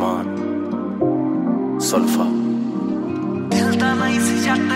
अरमान सुल्फा दिल दा नहीं सी जट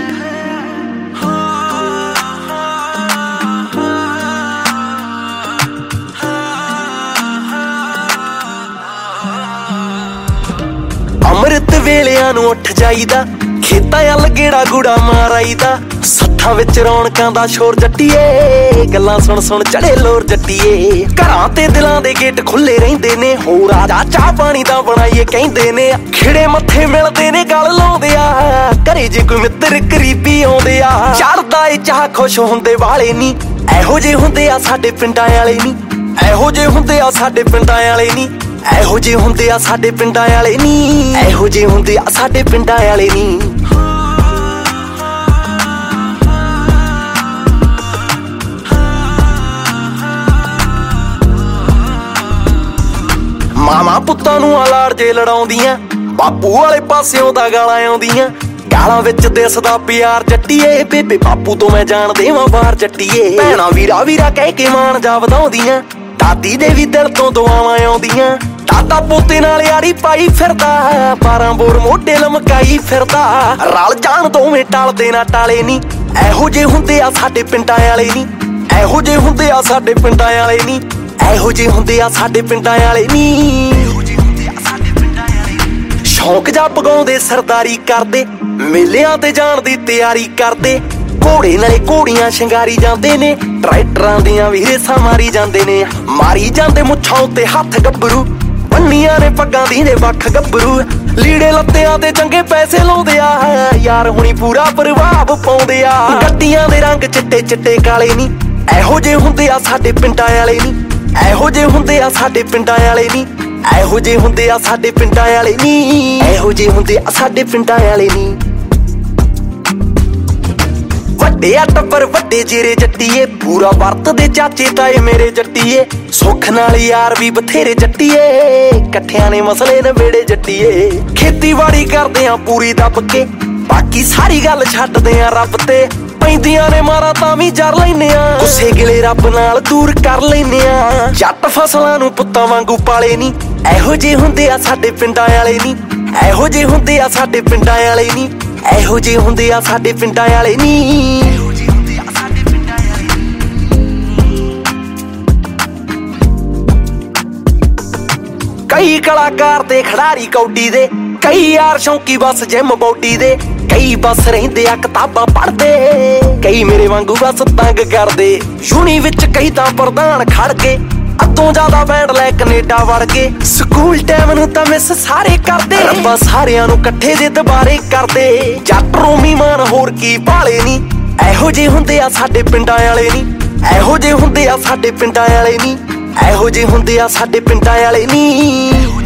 अमृत वेलियां नूं उठ जाईदा खेतां अल गेड़ा गुड़ा मार आईदा सत्थां विच रौणकां दा शोर जट्टीए गल्लां सुण सुण चढ़े लोर जट्टीए घरां ते दिलां दे गेट खुले रहिंदे ने हो राजा चाह पानी दा बनाईए कहिंदे ने खिड़े मत्थे मिलदे ने गल लाउंदे आ घरे जे कोई मित्र करीबी आउंदे आ चढ़दा ए चाह खुश हुंदे वाले नी एहो जे हुंदे आ साडे पिंडां वाले नी एहो जे हुंदे आ साडे पिंडां वाले नी एहो जे हुंदे आ साडे पिंडां वाले नी एहो जे हुंदे आ साडे पिंडां वाले नी मामा पुत्तां नूं लाड़ जे लड़ाउंदियां बापू वाले पासिओं दा गालां आउंदियां गालां विच दिसदा प्यार जट्टीए बेबे बापू तो मैं जान देवां बाहर जट्टीए भैणां वीरा वीरा कह के मान जा वधाउंदियां दादी दे भी दिल तो दुआवां आउंदियां दादा पोते नाल यारी पाई फिरदा 12 बोर मोढे लमकाई फिरदा रल जाण दोवें टलदे ना टाले नी एहो जे हुंदे आ साडे पिंडां वाले नी एहो जे हुंदे आ साडे पिंडां वाले नी एहो जे हुंदे आ साडे पिंडां वाले नी शौक जा पगाउंदे सरदारी करदे मेलिਆਂ ते जाण दी तैयारी करदे घोड़े नाले घोड़ियां शिंगारी जांदे ने ट्रैक्टरां दियां भी रेसां मारी जांदे ने मारी जांदे मुੱਛਾਂ उत्ते हत्थ गब्बरू पंनियां ने पग्गां दी दे वख गब्बरू लीड़े लत्तियां ते चंगे पैसे लाउंदे आ यार हुणी पूरा प्रभाव पाउंदे आ गड्डियां दे रंग चिट्टे चिट्टे काले नी एहो जे हुंदे आ साडे पिंडां वाले नी एहो जे हुंदे आ साडे पिंडां वाले नी एहो जे हुंदे आ साडे पिंडां वाले नी एहो जे हुंदे आ साडे पिंडां वाले नी वड्डे आ टब्बर वड्डे जेरे जट्टीए पूरा वरतदे चाचे ताए मेरे जट्टीए सुख नाल यार भी बथेरे जट्टीए कट्ठियां ने मसले नवेड़े जट्टीए खेतीबाड़ी करदे आ पूरी दब के बाकी सारी गल छड्डदे आ रब ते पैंदियां ने मारा तां भी जर लैने आ गुस्से गिले रब नाल दूर कर लैने आ जट फसलां नूं पुत्तां वांगू पाले नी एहो जे हुंदे आ साडे पिंडां वाले नी एहो जे हुंदे आ साडे पिंडां वाले नी एहो जे हुंदे आ साडे पिंडां वाले नी कई कलाकार ते खिडारी कौडी दे कई यार शौकी बस जिम बॉडी दे कई बस रहिंदे आ किताबां पढ़दे कई मेरे वांगू बस तंग करदे यूनी विच कई तां प्रधान खड़ के अतों ज्यादा बैंड लै कनेडा वड़ के स्कूल टाइम नूं तां मिस सारे करदे रब्बा सारियां नूं इकट्ठे जे दुबारे करदे जट रोमी मान होर की भाले नी एहो जे हुंदे आ साडे पिंडां वाले नी एहो जे हुंदे आ साडे पिंडां वाले नी एहो जे हुंदे आ साडे पिंडां वाले नी।